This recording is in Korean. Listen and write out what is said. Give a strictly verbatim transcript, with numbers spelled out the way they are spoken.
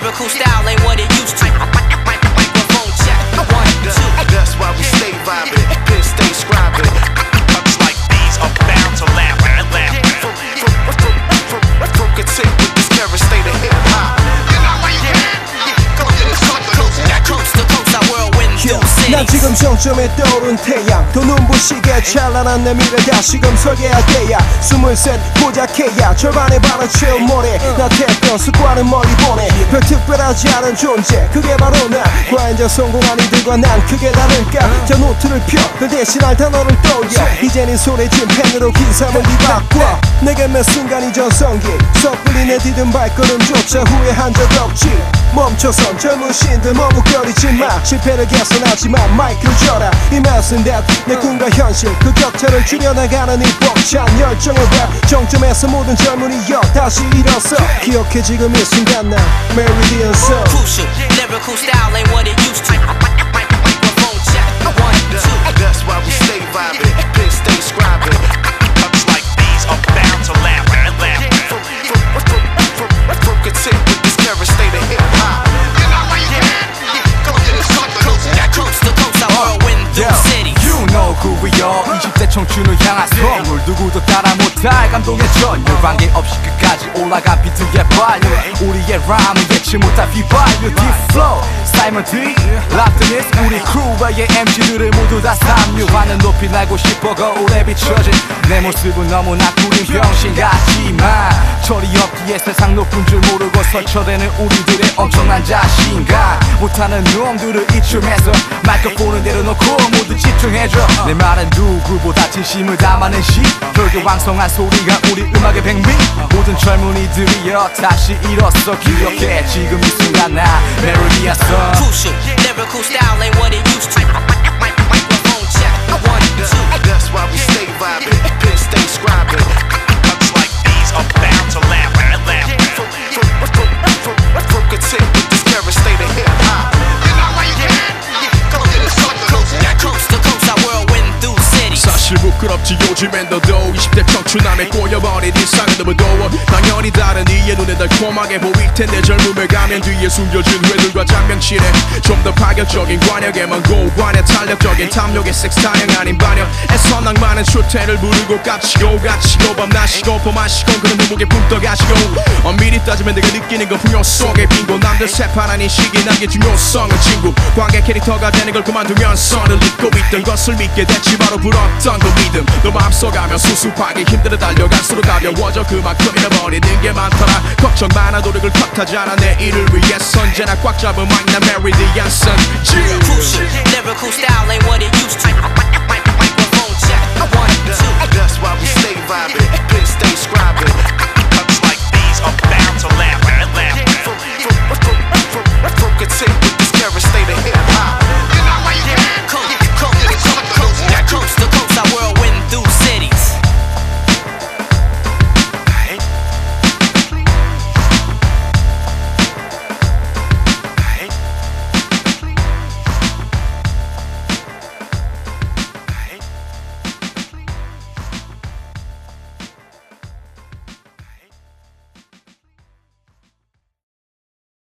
lyrical style ain't what it used to. Microphone check, one, two. That's why we stay vibing, pen stay scribing. Cuts like these are bound to laugh and laugh. From content with this current state of hip hop. Coast to coast, our whirlwind through cities. 난 지금 정점에 떠오른 태양 더 눈부시게 찬란한 내 미래 다시금 설계할 때야 스물셋 고작해야 절반의 반을 채운 모래 나 태평 습관은 멀리 보내 별 특별하지 않은 존재 그게 바로 나 과연 저 성공한 이들과 난 크게 다를까 저 노트를 펴그 대신 할 단어를 떠올려 이젠 이 소리진 펜으로 기사문 뒤바꿔 내게 매 순간이 전성기 섣불리 내 디든 발걸음조차 후회한 적 없지 멈춰선 젊은 신들 머뭇거리지 마 실패를 개선하지만 마이크를 줘라 Imagine that 내 꿈과 현실 그 격차를 줄여나가는 이 벅찬 열정을 봐 정점에서 모든 젊은이여 다시 일어서 기억해 지금 이 순간 난 Meridian Soul Crucial, lyrical style ain't what it used to. Microphone check, one, two. That's why we stay vibing, pen stay scribing. Cuts like these are bound to laugh and laugh. From content with this current state of hip hop. Coast to coast, our whirlwind through cities. You know who we are 이십 대 청춘을 향한 선물 누구도 따라 못할 감동의 전율 관계없이 끝까지 올라간 비트의 발률 우리의 라임은 예측 못할 휘발유 Deep flow 사이먼 D 랍드니스 우리 크루와의 엠씨들을 모두 다 삼류하는 높이 날고 싶어 거울에 비춰진 내 모습은 너무나 구린 병신 같지만 철이 없기에 세상 높은 줄 모르고 설쳐대는 우리들의 엄청난 자신감 못하는 놈들을 이춤해서 마이크폰을 내려놓고 모두 집중해줘 내 말은 누구보다 진심을 담아낸 시 혈기왕성한 소리가 우리 음악의 백미 모든 젊은이들이여 다시 일어서 기억해 지금 이 순간 나 Meridian Soul Crucial, lyrical style ain't what it used to. Microphone check, one, two. That's why we stay vibing, pen stay scribing. Cuts like these are bound to laugh and laugh. From content with this current state of hip hop. Coast to coast, our whirlwind through cities. 사실 부끄럽지 요즘엔 더더욱 이십 대 청춘함에 꼬여버린 일상은 너무 더워 당연히 다른 이의 눈에 달콤하게 보일 텐데 젊음을 가면 뒤에 숨겨진 회들과 장명치네 좀 더 파격적인 관역에만 고관에 탄력적인 탐욕의 섹스 타령 아닌 반역 애써 낭만은 출퇴를 부르고 깝치고 갇히고 밤낮이고 봄마시고 그런 눈목에 붕 떠가지고 엄밀히 따지면 내가 느끼는 건 풍요 속의 빙고 남들 새파란 인식이 남긴 중요성은 친구 관계 캐릭터가 되는 걸 그만두면 선을 잊고 있던 것을 믿게 됐지 바로 불었던 그 믿음 너 맘속하면 수습하기 힘들어 달려갈수록 가벼워져 그만큼 잃어버리는 게 많더라 걱정 많아 노력을 탓하지 않아 내일을 위해서 언제나 꽉 잡은 마이나 Meridian Soul Crucial, lyrical style ain't what it used to.